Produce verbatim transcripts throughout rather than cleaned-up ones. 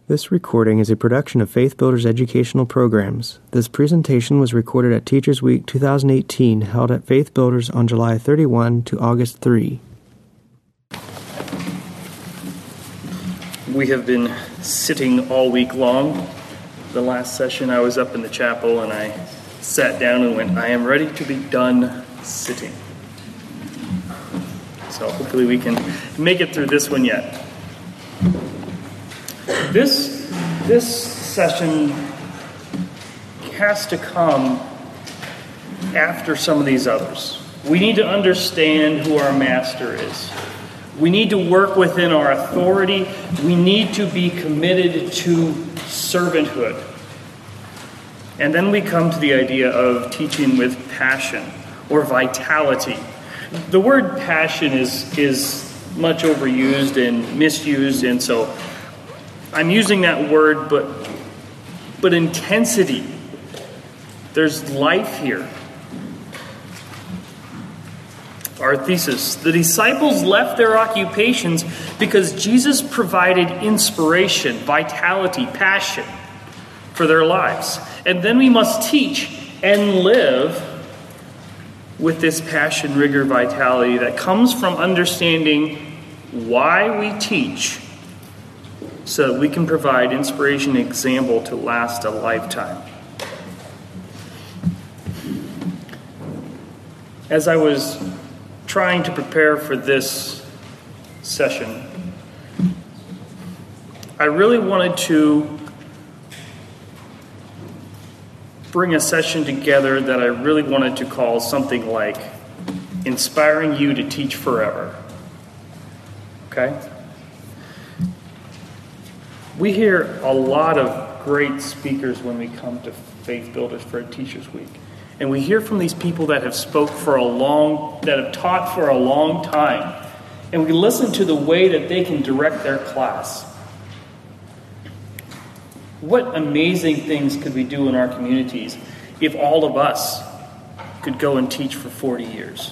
This recording is a production of Faith Builders Educational Programs. This presentation was recorded at Teachers Week twenty eighteen, held at Faith Builders on July thirty-first to August third. We have been sitting all week long. The last session I was up in the chapel and I sat down and went, I am ready to be done sitting. So hopefully we can make it through this one yet. This, this session has to come after some of these others. We need to understand who our master is. We need to work within our authority. We need to be committed to servanthood. And then we come to the idea of teaching with passion or vitality. The word passion is, is much overused and misused, and so I'm using that word, but but intensity. There's life here. Our thesis: the disciples left their occupations because Jesus provided inspiration, vitality, passion for their lives. And then we must teach and live with this passion, rigor, vitality that comes from understanding why we teach, so that we can provide inspiration and example to last a lifetime. As I was trying to prepare for this session, I really wanted to bring a session together that I really wanted to call something like Inspiring You to Teach Forever. Okay? We hear a lot of great speakers when we come to Faith Builders for Teachers Week. And we hear from these people that have spoke for a long, that have taught for a long time. And we listen to the way that they can direct their class. What amazing things could we do in our communities if all of us could go and teach for forty years?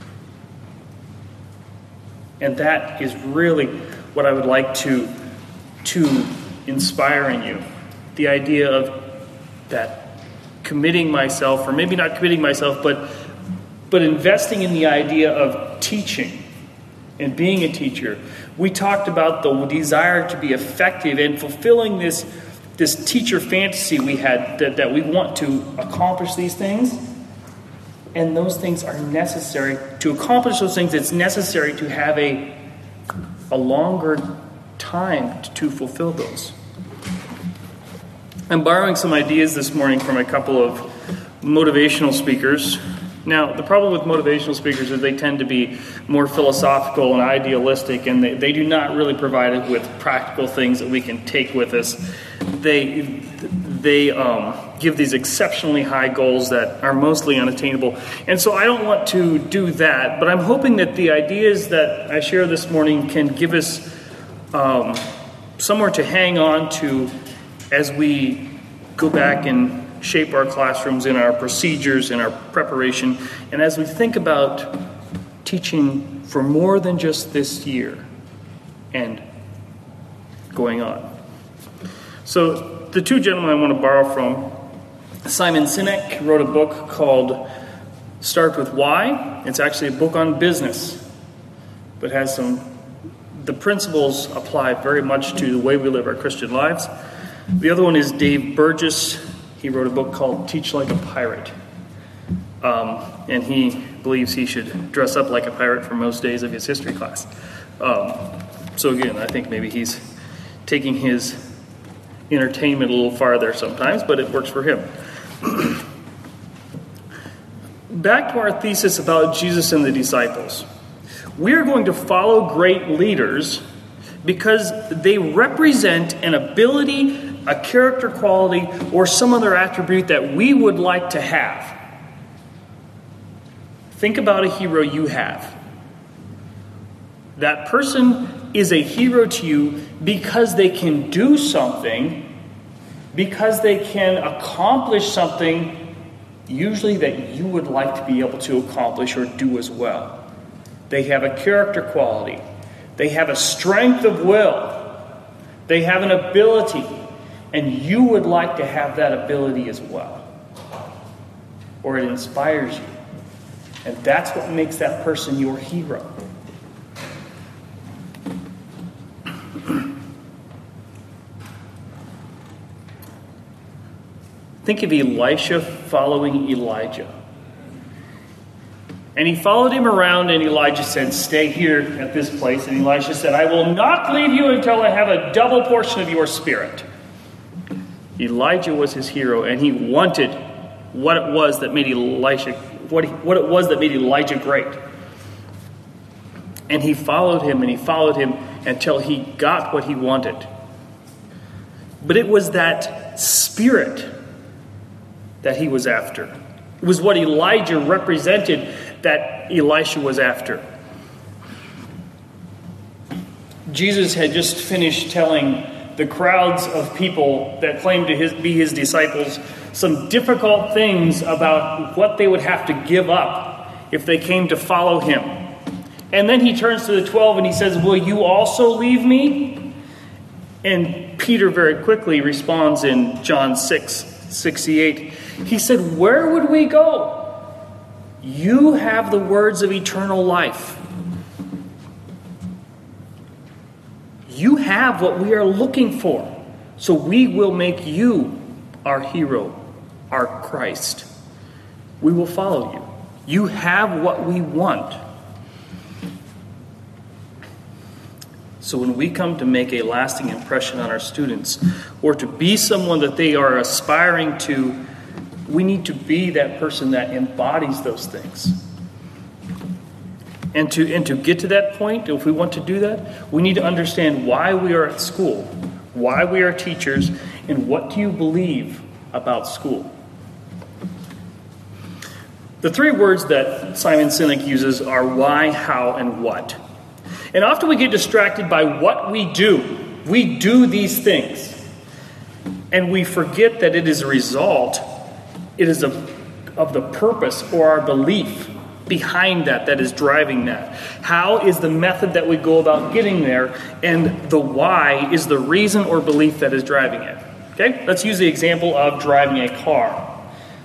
And that is really what I would like to to inspire in you. The idea of that committing myself, or maybe not committing myself, but but investing in the idea of teaching and being a teacher. We talked about the desire to be effective and fulfilling this, this teacher fantasy we had, that, that we want to accomplish these things. And those things are necessary. To accomplish those things, it's necessary to have a, a longer time to fulfill those. I'm borrowing some ideas this morning from a couple of motivational speakers. Now, the problem with motivational speakers is they tend to be more philosophical and idealistic, and they, they do not really provide us with practical things that we can take with us. They they um, give these exceptionally high goals that are mostly unattainable. And so I don't want to do that, but I'm hoping that the ideas that I share this morning can give us um, somewhere to hang on to as we go back and shape our classrooms in our procedures, in our preparation, and as we think about teaching for more than just this year and going on. So the two gentlemen I want to borrow from, Simon Sinek wrote a book called Start With Why. It's actually a book on business, but has some, the principles apply very much to the way we live our Christian lives. The other one is Dave Burgess. He wrote a book called Teach Like a Pirate. Um, and he believes he should dress up like a pirate for most days of his history class. Um, so again, I think maybe he's taking his entertainment a little farther sometimes, but it works for him. Back to our thesis about Jesus and the disciples. We're going to follow great leaders because they represent an ability, a character quality, or some other attribute that we would like to have. Think about a hero you have. That person is a hero to you because they can do something, because they can accomplish something, usually that you would like to be able to accomplish or do as well. They have a character quality. They have a strength of will. They have an ability, and you would like to have that ability as well. Or it inspires you. And that's what makes that person your hero. Think of Elisha following Elijah. And he followed him around, and Elijah said, stay here at this place. And Elisha said, I will not leave you until I have a double portion of your spirit. Elijah was his hero, and he wanted what it was that made Elisha, what, he, what it was that made Elijah great. And he followed him, and he followed him until he got what he wanted. But it was that spirit that he was after. It was what Elijah represented that Elisha was after. Jesus had just finished telling the crowds of people that claimed to his, be his disciples some difficult things about what they would have to give up if they came to follow him. And then he turns to the twelve and he says, will you also leave me? And Peter very quickly responds in John six sixty-eight. He said, where would we go? You have the words of eternal life. You have what we are looking for. So we will make you our hero, our Christ. We will follow you. You have what we want. So when we come to make a lasting impression on our students, or to be someone that they are aspiring to, we need to be that person that embodies those things. And to and to get to that point, if we want to do that, we need to understand why we are at school, why we are teachers, and what do you believe about school. The three words that Simon Sinek uses are why, how, and what. And often we get distracted by what we do. We do these things. And we forget that it is a result, it is a, of the purpose or our belief behind that that is driving that. How is the method that we go about getting there, and the why is the reason or belief that is driving it. Okay, let's use the example of driving a car.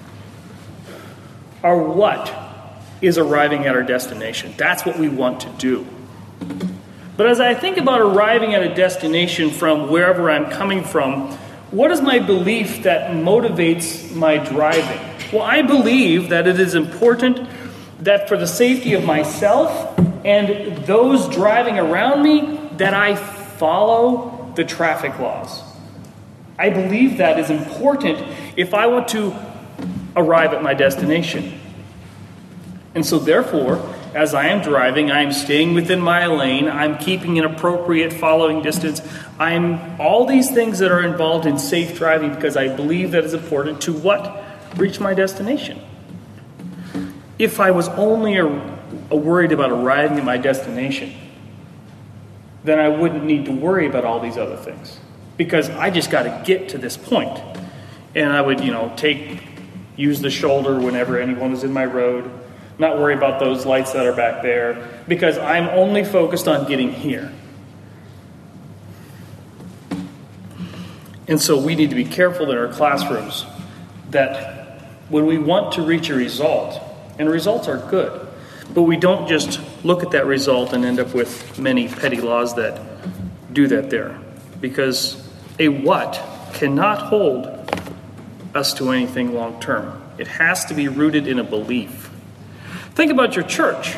Our what is arriving at our destination. That's what we want to do. But as I think about arriving at a destination from wherever I'm coming from, what is my belief that motivates my driving? Well, I believe that it is important that for the safety of myself and those driving around me, that I follow the traffic laws. I believe that is important if I want to arrive at my destination. And so therefore, as I am driving, I am staying within my lane, I'm keeping an appropriate following distance, I'm all these things that are involved in safe driving because I believe that is important to what? Reach my destination. If I was only a, a worried about arriving at my destination, then I wouldn't need to worry about all these other things. Because I just got to get to this point. And I would, you know, take, use the shoulder whenever anyone is in my road, not worry about those lights that are back there, because I'm only focused on getting here. And so we need to be careful in our classrooms that when we want to reach a result, and results are good, but we don't just look at that result and end up with many petty laws that do that there. Because a what cannot hold us to anything long term. It has to be rooted in a belief. Think about your church.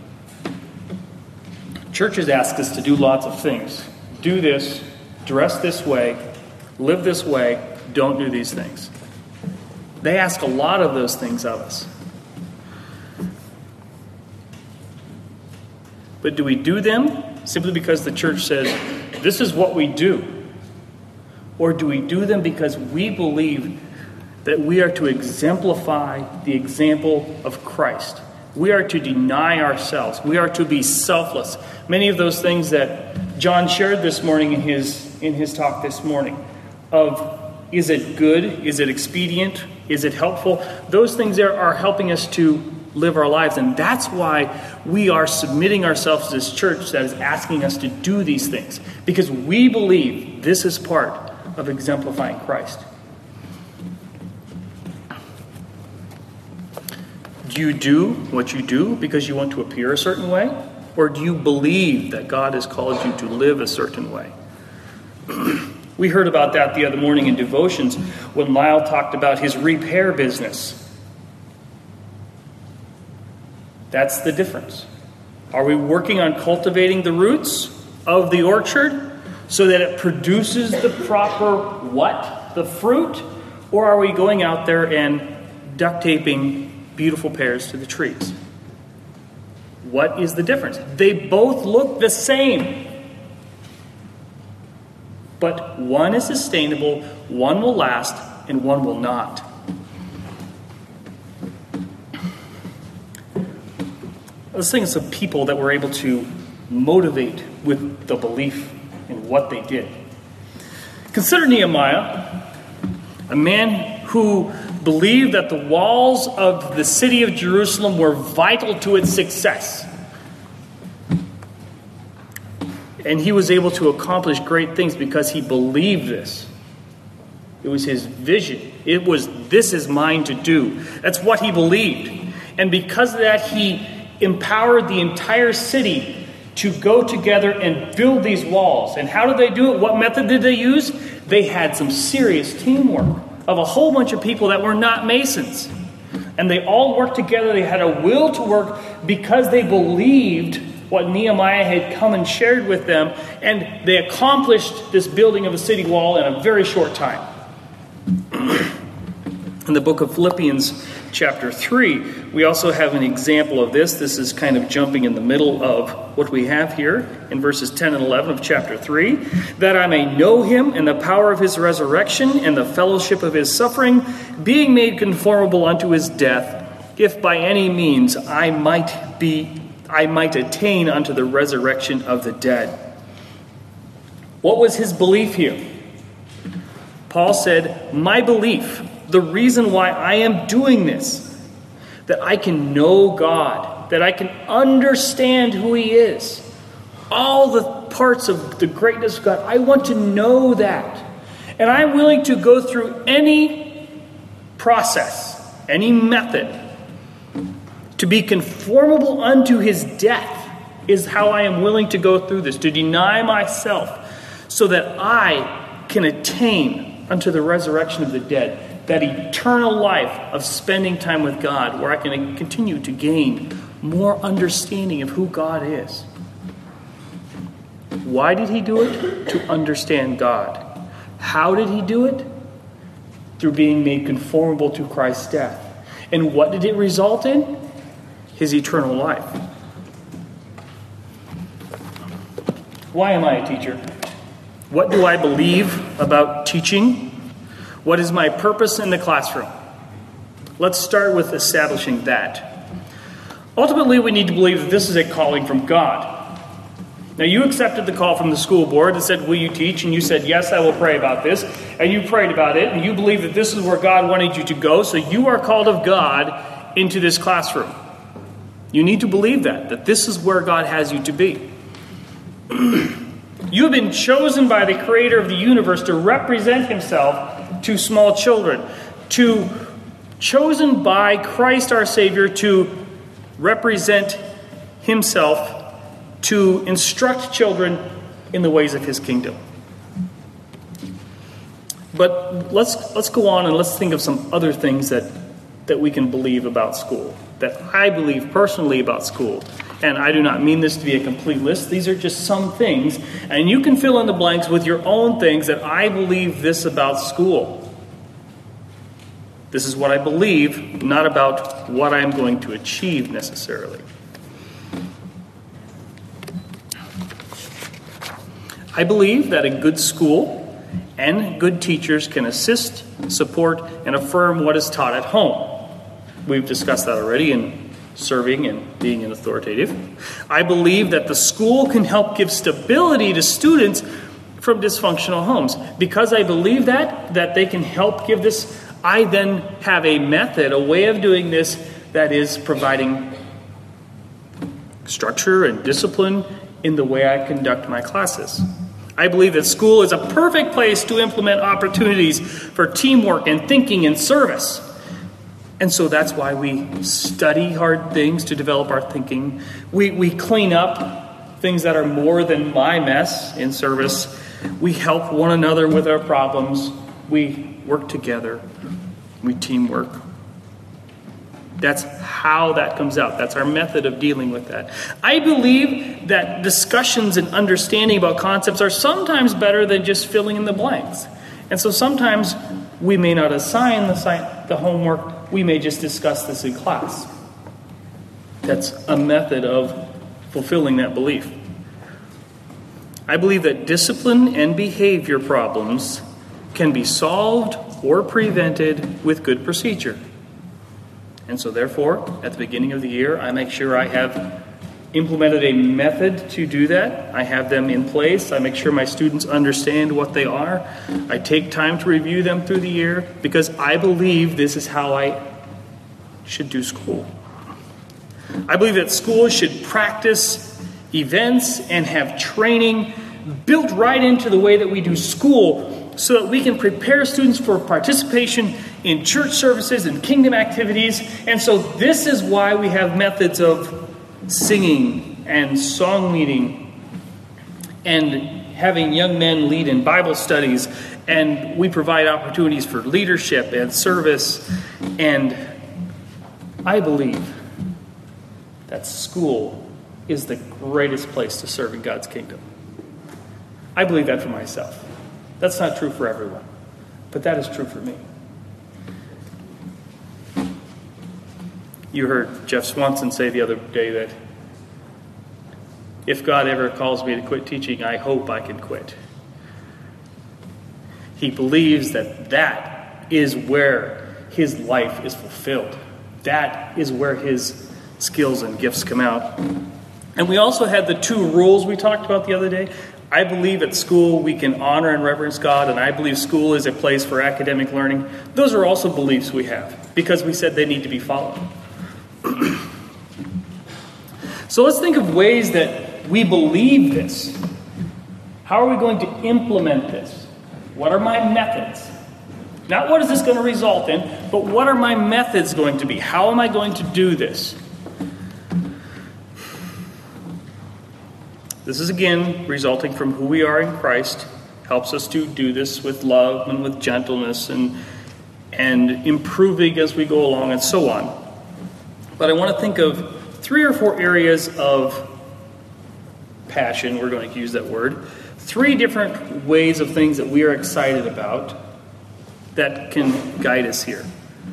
Churches ask us to do lots of things. Do this, dress this way, live this way, don't do these things. They ask a lot of those things of us. But do we do them simply because the church says, this is what we do? Or do we do them because we believe that we are to exemplify the example of Christ? We are to deny ourselves. We are to be selfless. Many of those things that John shared this morning in his in his talk this morning of is it good? Is it expedient? Is it helpful? Those things there are helping us to live our lives. And that's why we are submitting ourselves to this church that is asking us to do these things. Because we believe this is part of exemplifying Christ. Do you do what you do because you want to appear a certain way? Or do you believe that God has called you to live a certain way? We heard about that the other morning in devotions when Lyle talked about his repair business. That's the difference. Are we working on cultivating the roots of the orchard so that it produces the proper what? The fruit? Or are we going out there and duct taping beautiful pears to the trees? What is the difference? They both look the same. But one is sustainable, one will last, and one will not. Let's think of some people that were able to motivate with the belief in what they did. Consider Nehemiah, a man who believed that the walls of the city of Jerusalem were vital to its success. And he was able to accomplish great things because he believed this. It was his vision. It was, this is mine to do. That's what he believed. And because of that, he empowered the entire city to go together and build these walls. And how did they do it? What method did they use? They had some serious teamwork of a whole bunch of people that were not masons. And they all worked together. They had a will to work because they believed what Nehemiah had come and shared with them. And they accomplished this building of a city wall in a very short time. In the book of Philippians chapter three, we also have an example of this. This is kind of jumping in the middle of what we have here in verses ten and eleven of chapter three. That I may know him and the power of his resurrection and the fellowship of his suffering, being made conformable unto his death, if by any means I might be I might attain unto the resurrection of the dead. What was his belief here? Paul said, my belief, the reason why I am doing this, that I can know God, that I can understand who he is, all the parts of the greatness of God. I want to know that. And I'm willing to go through any process, any method, to be conformable unto his death is how I am willing to go through this, to deny myself so that I can attain unto the resurrection of the dead, that eternal life of spending time with God, where I can continue to gain more understanding of who God is. Why did he do it? To understand God. How did he do it? Through being made conformable to Christ's death. And what did it result in? His eternal life. Why am I a teacher? What do I believe about teaching? What is my purpose in the classroom? Let's start with establishing that. Ultimately, we need to believe that this is a calling from God. Now, you accepted the call from the school board and said, will you teach? And you said, yes, I will pray about this. And you prayed about it, and you believe that this is where God wanted you to go, so you are called of God into this classroom. You need to believe that, that this is where God has you to be. You have been chosen by the Creator of the universe to represent himself to small children, to chosen by Christ our Savior to represent himself, to instruct children in the ways of his kingdom. But let's let's go on and let's think of some other things that, that we can believe about school, that I believe personally about school. And I do not mean this to be a complete list. These are just some things. And you can fill in the blanks with your own things that I believe this about school. This is what I believe, not about what I'm going to achieve necessarily. I believe that a good school and good teachers can assist, support, and affirm what is taught at home. We've discussed that already in serving and being an authoritative. I believe that the school can help give stability to students from dysfunctional homes. Because I believe that, that they can help give this, I then have a method, a way of doing this that is providing structure and discipline in the way I conduct my classes. I believe that school is a perfect place to implement opportunities for teamwork and thinking and service. And so that's why we study hard things to develop our thinking. We, we clean up things that are more than my mess in service. We help one another with our problems. We work together. We teamwork. That's how that comes out. That's our method of dealing with that. I believe that discussions and understanding about concepts are sometimes better than just filling in the blanks. And so sometimes we may not assign the, sci- the homework. We may just discuss this in class. That's a method of fulfilling that belief. I believe that discipline and behavior problems can be solved or prevented with good procedure. And so therefore, at the beginning of the year, I make sure I have implemented a method to do that. I have them in place. I make sure my students understand what they are. I take time to review them through the year because I believe this is how I should do school. I believe that schools should practice events and have training built right into the way that we do school so that we can prepare students for participation in church services and kingdom activities. And so this is why we have methods of singing and song leading and having young men lead in Bible studies. And we provide opportunities for leadership and service. And I believe that school is the greatest place to serve in God's kingdom. I believe that for myself. That's not true for everyone, but that is true for me. You heard Jeff Swanson say the other day that if God ever calls me to quit teaching, I hope I can quit. He believes that that is where his life is fulfilled. That is where his skills and gifts come out. And we also had the two rules we talked about the other day. I believe at school we can honor and reverence God, and I believe school is a place for academic learning. Those are also beliefs we have because we said they need to be followed. So let's think of ways that we believe this. How are we going to implement this? What are my methods? Not what is this going to result in, but what are my methods going to be? How am I going to do this? This is, again, resulting from who we are in Christ. Helps us to do this with love and with gentleness and, and improving as we go along and so on. But I want to think of three or four areas of passion. We're going to use that word. Three different ways of things that we are excited about that can guide us here.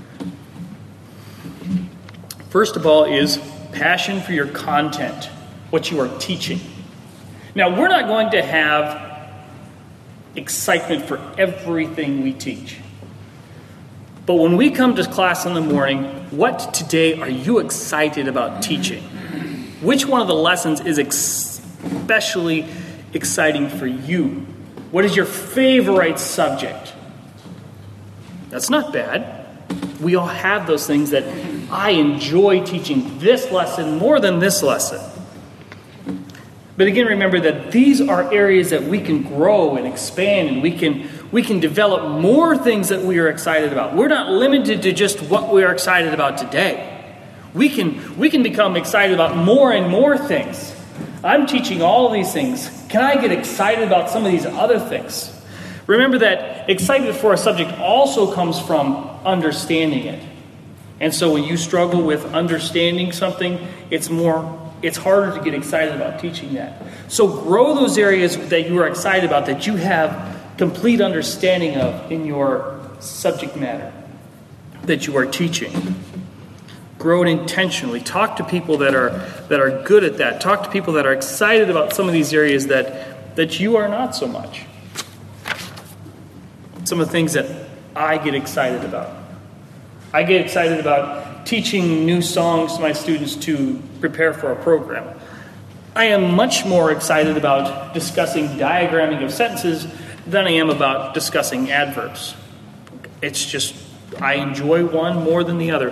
First of all is passion for your content, what you are teaching. Now, we're not going to have excitement for everything we teach. But when we come to class in the morning, what today are you excited about teaching? Which one of the lessons is especially exciting for you? What is your favorite subject? That's not bad. We all have those things that I enjoy teaching this lesson more than this lesson. But again, remember that these are areas that we can grow and expand, and we can we can develop more things that we are excited about. We're not limited to just what we are excited about today. We can we can become excited about more and more things. I'm teaching all of these things. Can I get excited about some of these other things? Remember that excitement for a subject also comes from understanding it. And so when you struggle with understanding something, it's more It's harder to get excited about teaching that. So grow those areas that you are excited about, that you have complete understanding of in your subject matter that you are teaching. Grow it intentionally. Talk to people that are that are good at that. Talk to people that are excited about some of these areas that, that you are not so much. Some of the things that I get excited about. I get excited about teaching new songs to my students to prepare for a program. I am much more excited about discussing diagramming of sentences than I am about discussing adverbs. It's just, I enjoy one more than the other.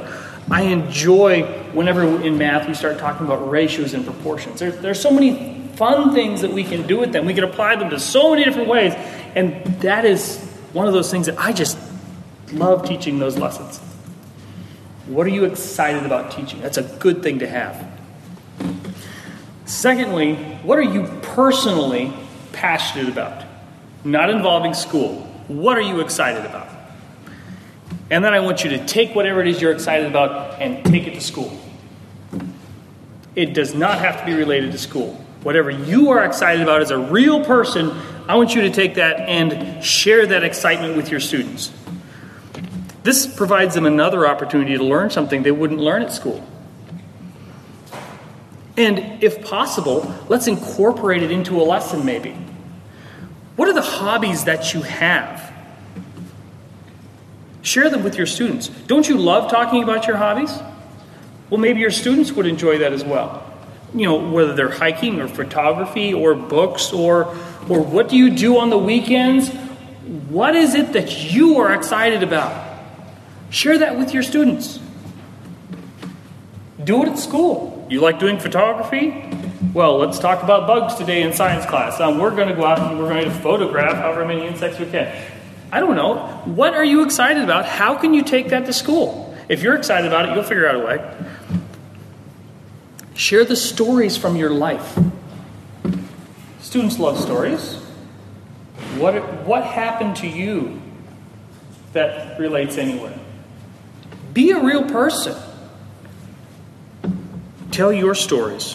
I enjoy whenever in math we start talking about ratios and proportions. There, there's so many fun things that we can do with them. We can apply them to so many different ways. And that is one of those things that I just love teaching those lessons. What are you excited about teaching? That's a good thing to have. Secondly, what are you personally passionate about? Not involving school. What are you excited about? And then I want you to take whatever it is you're excited about and take it to school. It does not have to be related to school. Whatever you are excited about as a real person, I want you to take that and share that excitement with your students. This provides them another opportunity to learn something they wouldn't learn at school. And if possible, let's incorporate it into a lesson maybe. What are the hobbies that you have? Share them with your students. Don't you love talking about your hobbies? Well, maybe your students would enjoy that as well. You know, whether they're hiking or photography or books or, or what do you do on the weekends? What is it that you are excited about? Share that with your students. Do it at school. You like doing photography? Well, let's talk about bugs today in science class. Um, we're going to go out and we're going to photograph however many insects we can. I don't know. What are you excited about? How can you take that to school? If you're excited about it, you'll figure out a way. Share the stories from your life. Students love stories. What, what happened to you that relates anywhere? Be a real person. Tell your stories.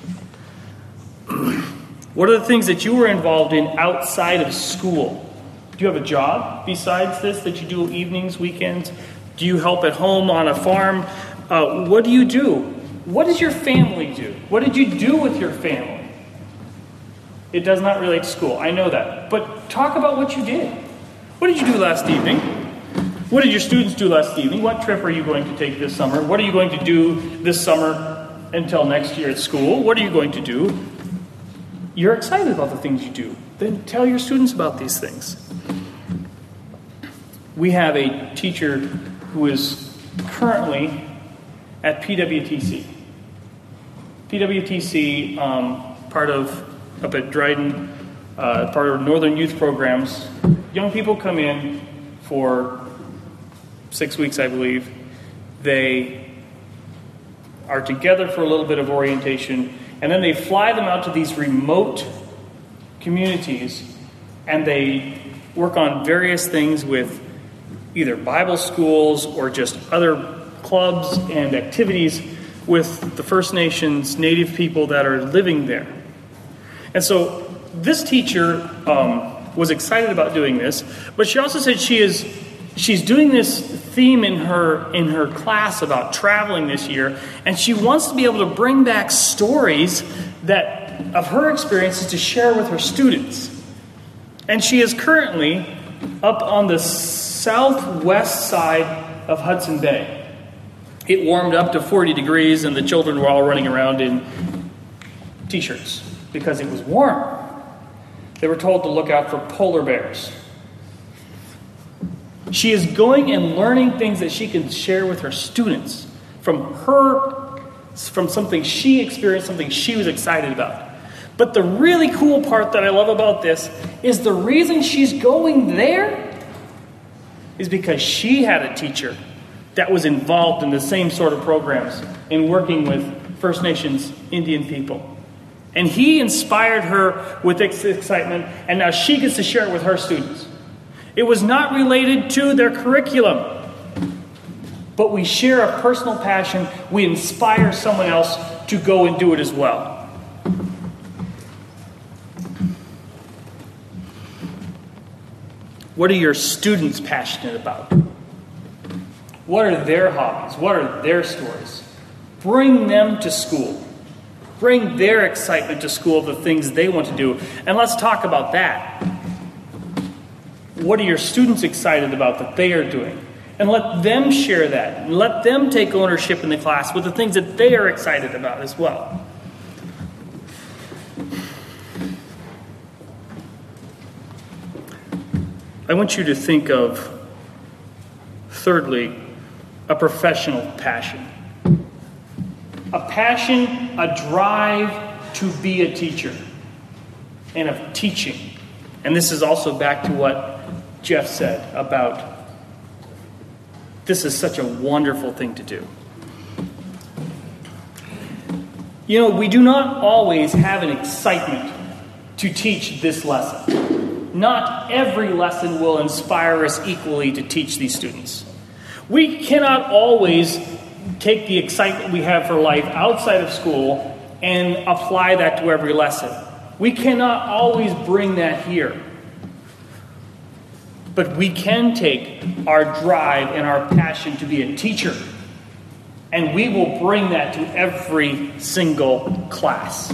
What are the things that you were involved in outside of school? Do you have a job besides this that you do evenings, weekends? Do you help at home on a farm? Uh, what do you do? What does your family do? What did you do with your family? It does not relate to school. I know that. But talk about what you did. What did you do last evening? What did your students do last evening? What trip are you going to take this summer? What are you going to do this summer until next year at school? What are you going to do? You're excited about the things you do. Then tell your students about these things. We have a teacher who is currently at P W T C. P W T C, um, part of, up at Dryden, uh, part of Northern Youth Programs. Young people come in for six weeks, I believe. They are together for a little bit of orientation, and then they fly them out to these remote communities, and they work on various things with either Bible schools or just other clubs and activities with the First Nations Native people that are living there. And so this teacher um, was excited about doing this, but she also said she is she's doing this theme in her in her class about traveling this year, and she wants to be able to bring back stories that of her experiences to share with her students. And she is currently up on the southwest side of Hudson Bay. It warmed up to forty degrees, and the children were all running around in t-shirts because it was warm. They were told to look out for polar bears. She is going and learning things that she can share with her students from her, from something she experienced, something she was excited about. But the really cool part that I love about this is the reason she's going there is because she had a teacher that was involved in the same sort of programs in working with First Nations Indian people. And he inspired her with this excitement, and now she gets to share it with her students. It was not related to their curriculum, but we share a personal passion. We inspire someone else to go and do it as well. What are your students passionate about? What are their hobbies? What are their stories? Bring them to school. Bring their excitement to school of the things they want to do. And let's talk about that. What are your students excited about that they are doing? And let them share that. And let them take ownership in the class with the things that they are excited about as well. I want you to think of, thirdly, a professional passion. A passion, a drive to be a teacher and of teaching. And this is also back to what Jeff said about this is such a wonderful thing to do. You know, we do not always have an excitement to teach this lesson. Not every lesson will inspire us equally to teach these students. We cannot always take the excitement we have for life outside of school and apply that to every lesson. We cannot always bring that here. But we can take our drive and our passion to be a teacher, and we will bring that to every single class.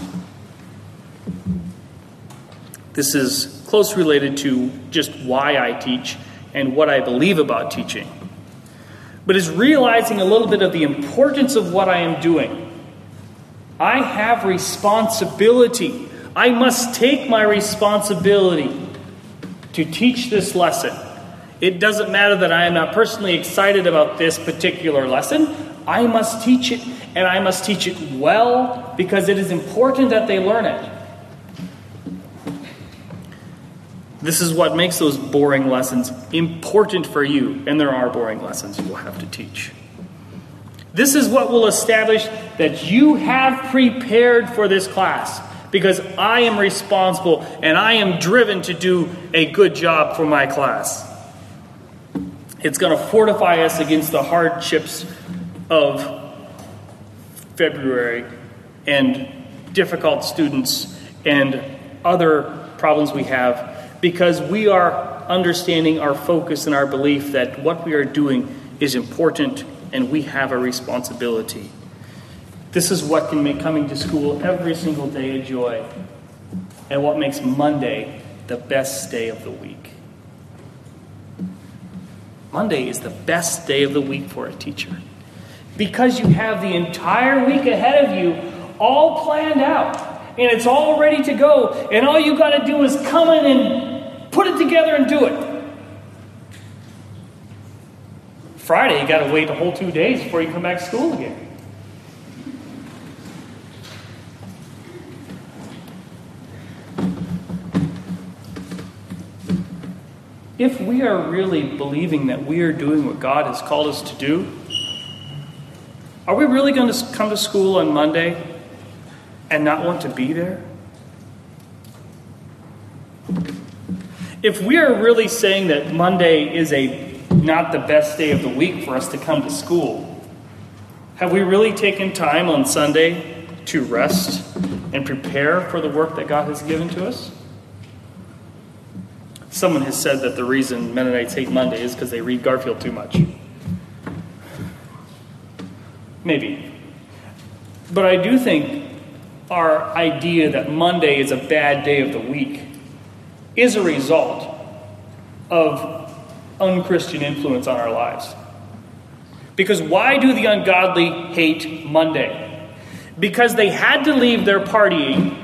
This is close related to just why I teach and what I believe about teaching. But is realizing a little bit of the importance of what I am doing. I have responsibility. I must take my responsibility to teach this lesson. It doesn't matter that I am not personally excited about this particular lesson. I must teach it, and I must teach it well because it is important that they learn it. This is what makes those boring lessons important for you, and there are boring lessons you will have to teach. This is what will establish that you have prepared for this class, because I am responsible and I am driven to do a good job for my class. It's going to fortify us against the hardships of February and difficult students and other problems we have, because we are understanding our focus and our belief that what we are doing is important and we have a responsibility. This is what can make coming to school every single day a joy, and what makes Monday the best day of the week. Monday is the best day of the week for a teacher, because you have the entire week ahead of you all planned out, and it's all ready to go, and all you got to do is come in and put it together and do it. Friday, you got to wait a whole two days before you come back to school again. If we are really believing that we are doing what God has called us to do, are we really going to come to school on Monday and not want to be there? If we are really saying that Monday is a not the best day of the week for us to come to school, have we really taken time on Sunday to rest and prepare for the work that God has given to us? Someone has said that the reason Mennonites hate Monday is because they read Garfield too much. Maybe. But I do think our idea that Monday is a bad day of the week is a result of unchristian influence on our lives. Because why do the ungodly hate Monday? Because they had to leave their partying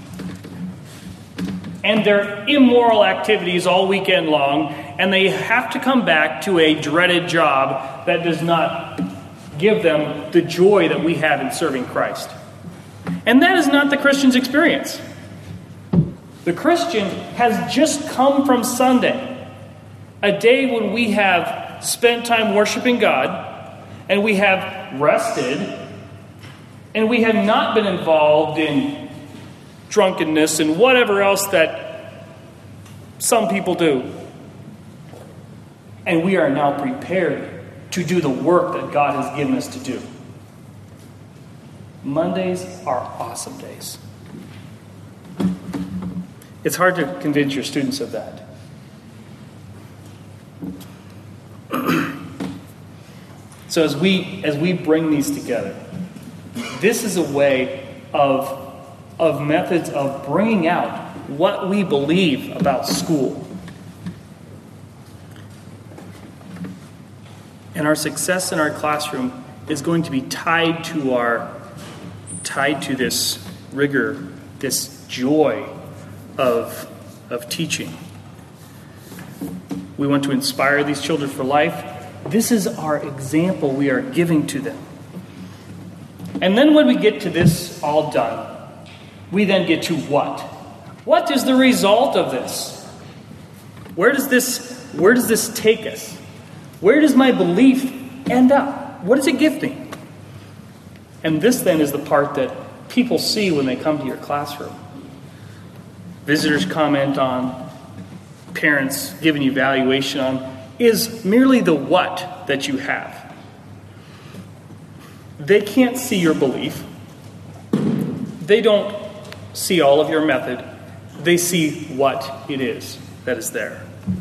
and their immoral activities all weekend long, and they have to come back to a dreaded job that does not give them the joy that we have in serving Christ. And that is not the Christian's experience. The Christian has just come from Sunday, a day when we have spent time worshiping God, and we have rested, and we have not been involved in drunkenness and whatever else that some people do. And we are now prepared to do the work that God has given us to do. Mondays are awesome days. It's hard to convince your students of that. So as we as we bring these together, this is a way of of methods of bringing out what we believe about school. And our success in our classroom is going to be tied to our tied to this rigor, this joy of of teaching. We want to inspire these children for life. this is our example we are giving to them. And then when we get to this all done, we then get to what? What is the result of this? Where does this, where does this take us? Where does my belief end up? What does it give me? And this then is the part that people see when they come to your classroom. Visitors comment on, parents giving you evaluation on, is merely the what that you have. They can't see your belief. They don't see all of your method. They see what it is that is there.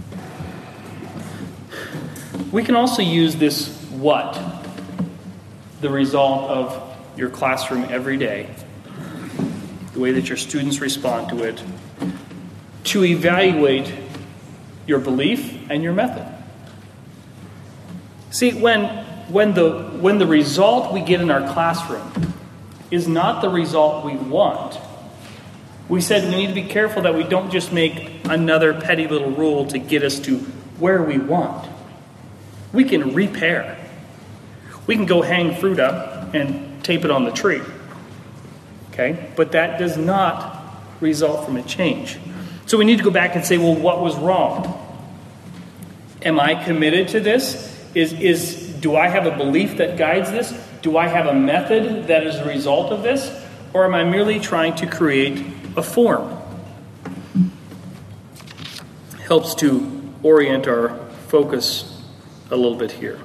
We can also use this what, the result of your classroom every day, the way that your students respond to it, to evaluate your belief and your method. See, when, when, the, when the result we get in our classroom is not the result we want, we said we need to be careful that we don't just make another petty little rule to get us to where we want. We can repair. We can go hang fruit up and tape it on the tree. Okay? But that does not result from a change. So we need to go back and say, well, what was wrong? Am I committed to this? Is, is, do I have a belief that guides this? Do I have a method that is a result of this? Or am I merely trying to create a form? Helps to orient our focus a little bit here.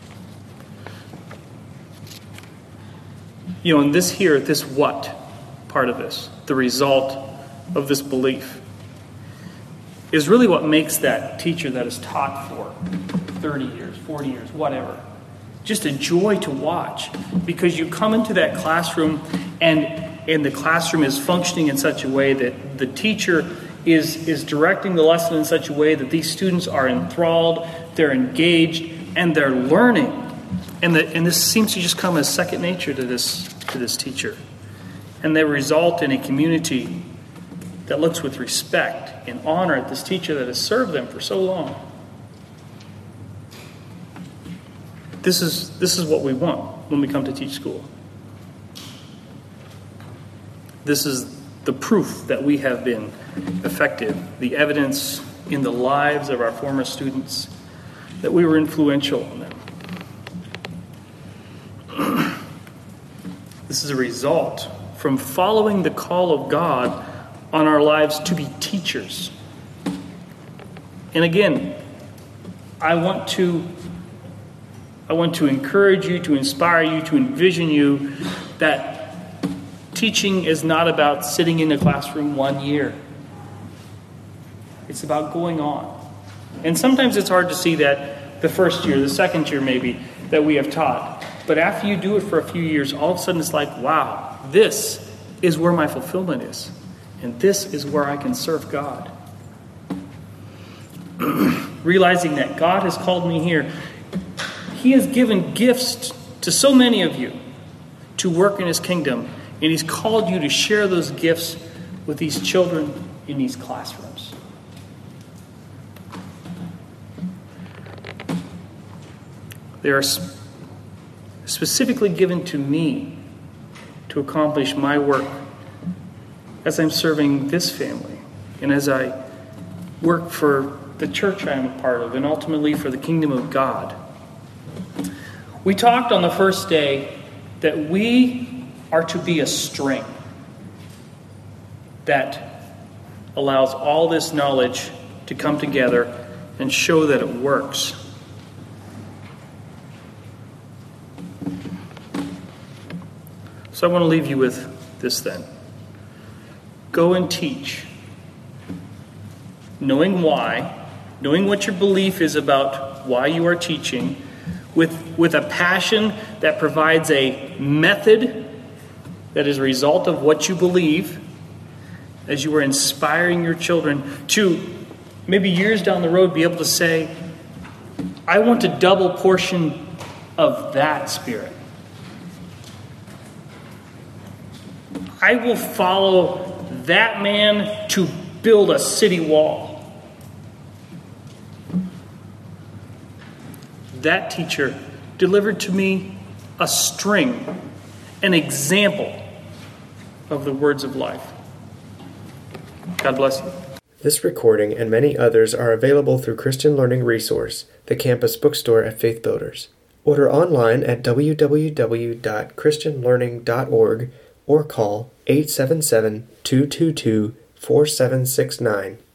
You know, and this here, this what part of this, the result of this belief, is really what makes that teacher that is taught for thirty years, forty years, whatever, just a joy to watch. Because you come into that classroom and, and the classroom is functioning in such a way that the teacher is, is directing the lesson in such a way that these students are enthralled, they're engaged, and they're learning. And, the, and this seems to just come as second nature to this, to this teacher. And they result in a community that looks with respect and honor at this teacher that has served them for so long. This is, this is what we want when we come to teach school. This is the proof that we have been effective, the evidence in the lives of our former students that we were influential on them. This is a result from following the call of God on our lives to be teachers. And again, I want to I want to encourage you, to inspire you, to envision you that teaching is not about sitting in a classroom one year. It's about going on. And sometimes it's hard to see that the first year, the second year maybe, that we have taught. But after you do it for a few years, all of a sudden it's like, wow, this is where my fulfillment is. And this is where I can serve God. Realizing that God has called me here. He has given gifts to so many of you to work in His kingdom. And He's called you to share those gifts with these children in these classrooms. They are specifically given to me to accomplish my work as I'm serving this family and as I work for the church I am a part of and ultimately for the kingdom of God. We talked on the first day that we are to be a string that allows all this knowledge to come together and show that it works. So I want to leave you with this then. Go and teach, knowing why, knowing what your belief is about why you are teaching, with, with a passion that provides a method that is a result of what you believe, as you are inspiring your children to maybe years down the road be able to say, I want a double portion of that spirit. I will follow that man to build a city wall. that teacher delivered to me a string, an example of the words of life. God bless you. This recording and many others are available through Christian Learning Resource, the campus bookstore at Faith Builders. Order online at w w w dot christian learning dot org or call eight seven seven, two two two, four seven six nine.